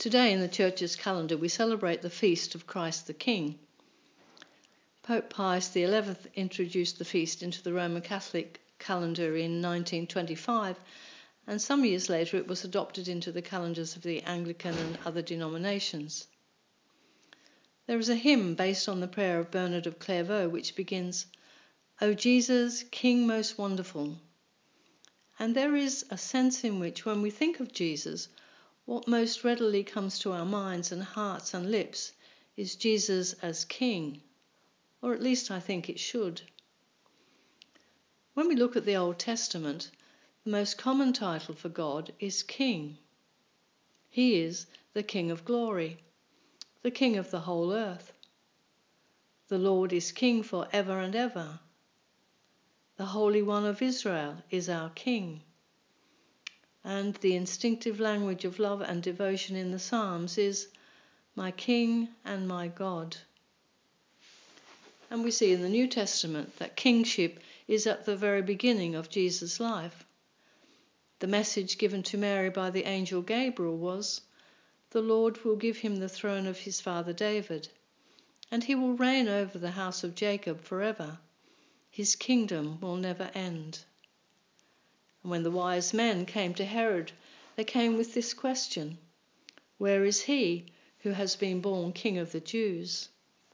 Today in the Church's calendar we celebrate the feast of Christ the King. Pope Pius XI introduced the feast into the Roman Catholic calendar in 1925, and some years later it was adopted into the calendars of the Anglican and other denominations. There is a hymn based on the prayer of Bernard of Clairvaux which begins, "O Jesus, King most wonderful." And there is a sense in which when we think of Jesus, what most readily comes to our minds and hearts and lips is Jesus as King, or at least I think it should. When we look at the Old Testament, the most common title for God is King. He is the King of glory, the King of the whole earth. The Lord is King for ever and ever. The Holy One of Israel is our King. And the instinctive language of love and devotion in the Psalms is, "My King and my God." And we see in the New Testament that kingship is at the very beginning of Jesus' life. The message given to Mary by the angel Gabriel was, "The Lord will give him the throne of his father David, and he will reign over the house of Jacob forever. His kingdom will never end." And when the wise men came to Herod, they came with this question, "Where is he who has been born King of the Jews?"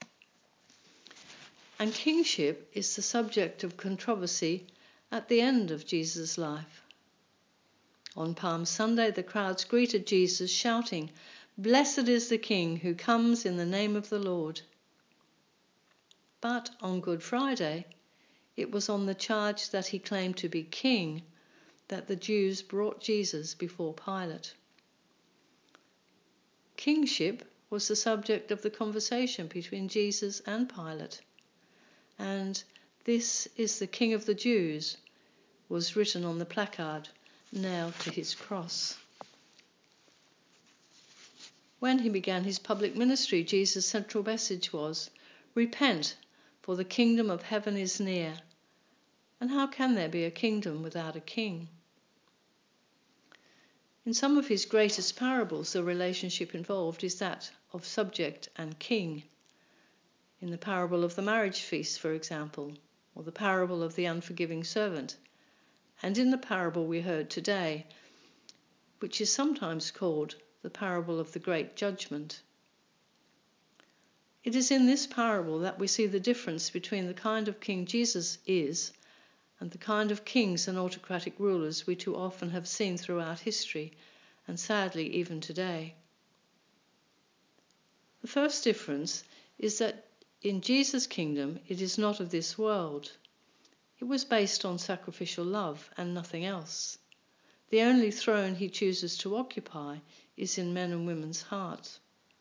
And kingship is the subject of controversy at the end of Jesus' life. On Palm Sunday, the crowds greeted Jesus shouting, "Blessed is the King who comes in the name of the Lord." But on Good Friday, it was on the charge that he claimed to be king that the Jews brought Jesus before Pilate. Kingship was the subject of the conversation between Jesus and Pilate, and "This is the King of the Jews" was written on the placard nailed to his cross. When he began his public ministry, Jesus' central message was, "Repent, for the kingdom of heaven is near." And how can there be a kingdom without a king? In some of his greatest parables, the relationship involved is that of subject and king. In the parable of the marriage feast, for example, or the parable of the unforgiving servant, and in the parable we heard today, which is sometimes called the parable of the great judgment. It is in this parable that we see the difference between the kind of king Jesus is and the kind of kings and autocratic rulers we too often have seen throughout history, and sadly even today. The first difference is that in Jesus' kingdom it is not of this world. It was based on sacrificial love and nothing else. The only throne he chooses to occupy is in men and women's hearts.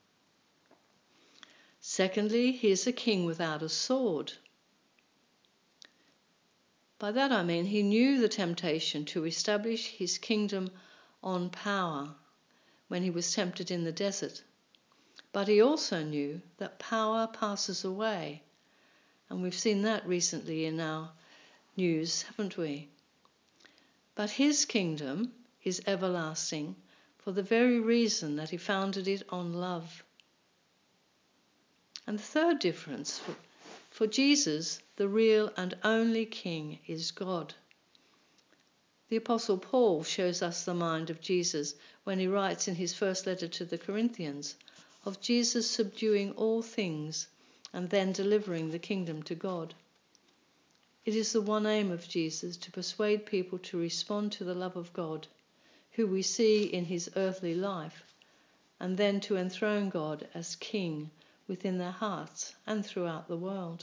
Secondly, he is a king without a sword. By that I mean he knew the temptation to establish his kingdom on power when he was tempted in the desert. But he also knew that power passes away. And we've seen that recently in our news, haven't we? But his kingdom is everlasting for the very reason that he founded it on love. And the third difference, for Jesus, the real and only king is God. The Apostle Paul shows us the mind of Jesus when he writes in his first letter to the Corinthians of Jesus subduing all things and then delivering the kingdom to God. It is the one aim of Jesus to persuade people to respond to the love of God, who we see in his earthly life, and then to enthrone God as King within their hearts and throughout the world.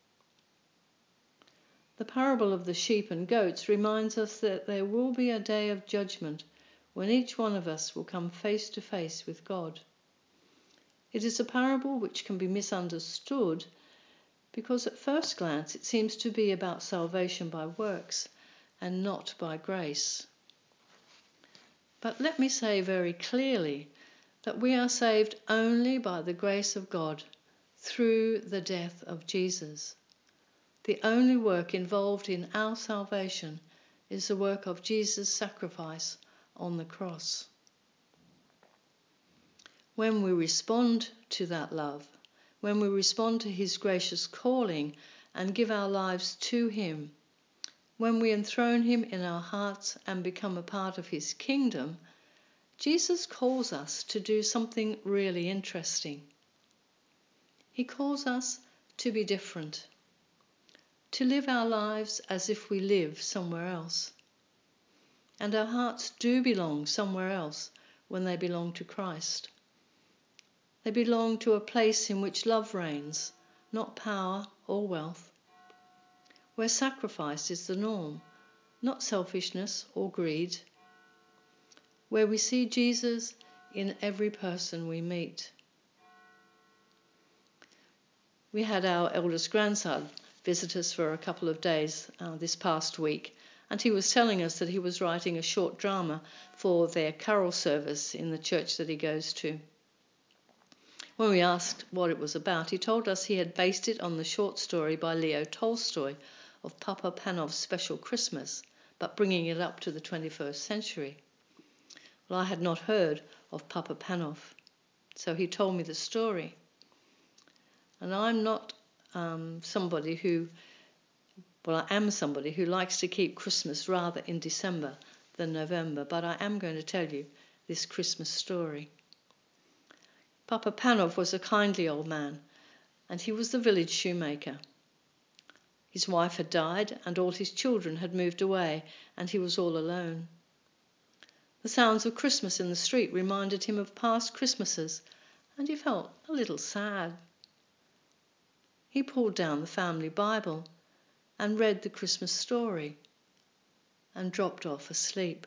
The parable of the sheep and goats reminds us that there will be a day of judgment when each one of us will come face to face with God. It is a parable which can be misunderstood because at first glance it seems to be about salvation by works and not by grace. But let me say very clearly that we are saved only by the grace of God through the death of Jesus. The only work involved in our salvation is the work of Jesus' sacrifice on the cross. When we respond to that love, when we respond to his gracious calling and give our lives to him, when we enthrone him in our hearts and become a part of his kingdom, Jesus calls us to do something really interesting. He calls us to be different, to live our lives as if we live somewhere else. And our hearts do belong somewhere else when they belong to Christ. They belong to a place in which love reigns, not power or wealth, where sacrifice is the norm, not selfishness or greed, where we see Jesus in every person we meet. We had our eldest grandson visit us for a couple of days this past week, and he was telling us that he was writing a short drama for their carol service in the church that he goes to. When we asked what it was about, he told us he had based it on the short story by Leo Tolstoy of Papa Panov's Special Christmas, but bringing it up to the 21st century. Well, I had not heard of Papa Panov, so he told me the story. And I'm not somebody who likes to keep Christmas rather in December than November, but I am going to tell you this Christmas story. Papa Panov was a kindly old man, and he was the village shoemaker. His wife had died, and all his children had moved away, and he was all alone. The sounds of Christmas in the street reminded him of past Christmases, and he felt a little sad. He pulled down the family Bible and read the Christmas story and dropped off asleep.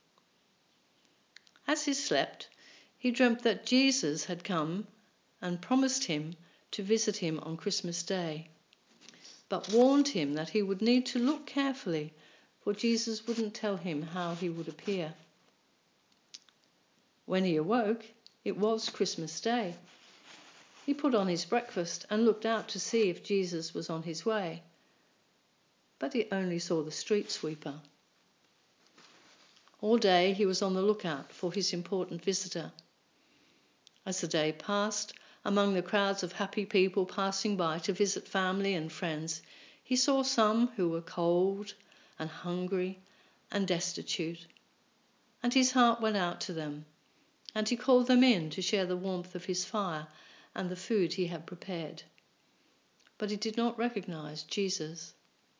As he slept, he dreamt that Jesus had come and promised him to visit him on Christmas Day, but warned him that he would need to look carefully, for Jesus wouldn't tell him how he would appear. When he awoke, it was Christmas Day. He put on his breakfast and looked out to see if Jesus was on his way, but he only saw the street sweeper. All day he was on the lookout for his important visitor. As the day passed, among the crowds of happy people passing by to visit family and friends, he saw some who were cold and hungry and destitute, and his heart went out to them, and he called them in to share the warmth of his fire and the food he had prepared. But he did not recognize Jesus.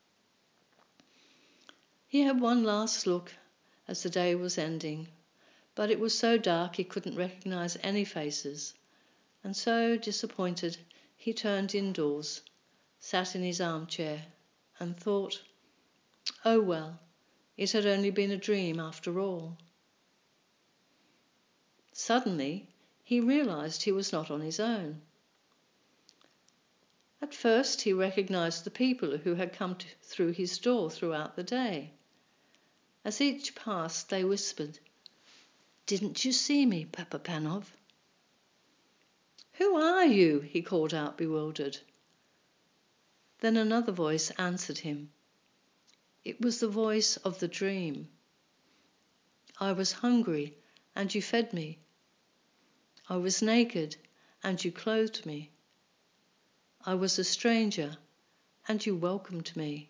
He had one last look as the day was ending, but it was so dark he couldn't recognize any faces, and so disappointed he turned indoors, sat in his armchair, and thought, oh well, it had only been a dream after all. Suddenly, he realized he was not on his own. At first, he recognized the people who had come through his door throughout the day. As each passed, they whispered, "Didn't you see me, Papa Panov?" "Who are you?" he called out, bewildered. Then another voice answered him. It was the voice of the dream. "I was hungry, and you fed me. I was naked, and you clothed me. I was a stranger, and you welcomed me."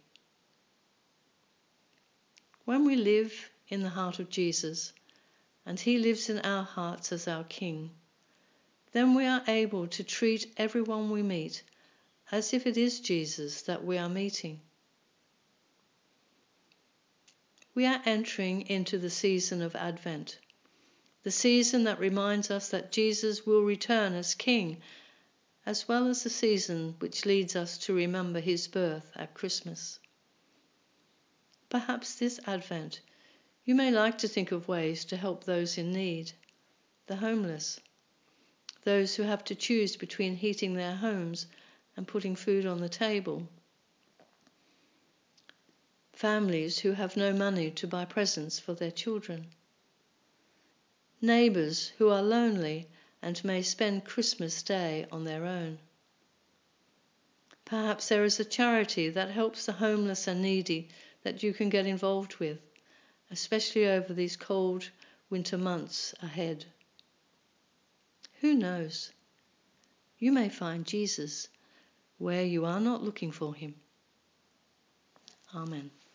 When we live in the heart of Jesus, and he lives in our hearts as our King, then we are able to treat everyone we meet as if it is Jesus that we are meeting. We are entering into the season of Advent, the season that reminds us that Jesus will return as King, as well as the season which leads us to remember his birth at Christmas. Perhaps this Advent you may like to think of ways to help those in need, the homeless, those who have to choose between heating their homes and putting food on the table, families who have no money to buy presents for their children, neighbours who are lonely and may spend Christmas Day on their own. Perhaps there is a charity that helps the homeless and needy that you can get involved with, especially over these cold winter months ahead. Who knows? You may find Jesus where you are not looking for him. Amen.